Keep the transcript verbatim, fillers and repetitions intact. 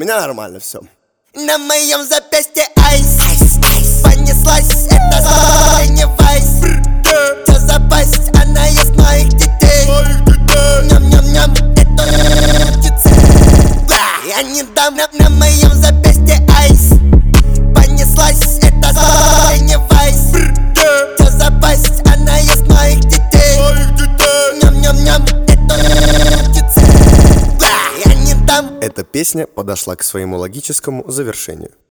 меня нормально все. На моем запястье айс, айс, айс. Понеслась эта с***, не вайс. Чё за пасть, она ест моих детей. Ням-ням-ням, это птица. Я не дам. На, на моем запястье айс. Понеслась эта с***, не вайс. Чё за пасть, она ест моих детей. Ням-ням-ням, это птица. Я не дам. Эта песня подошла к своему логическому завершению.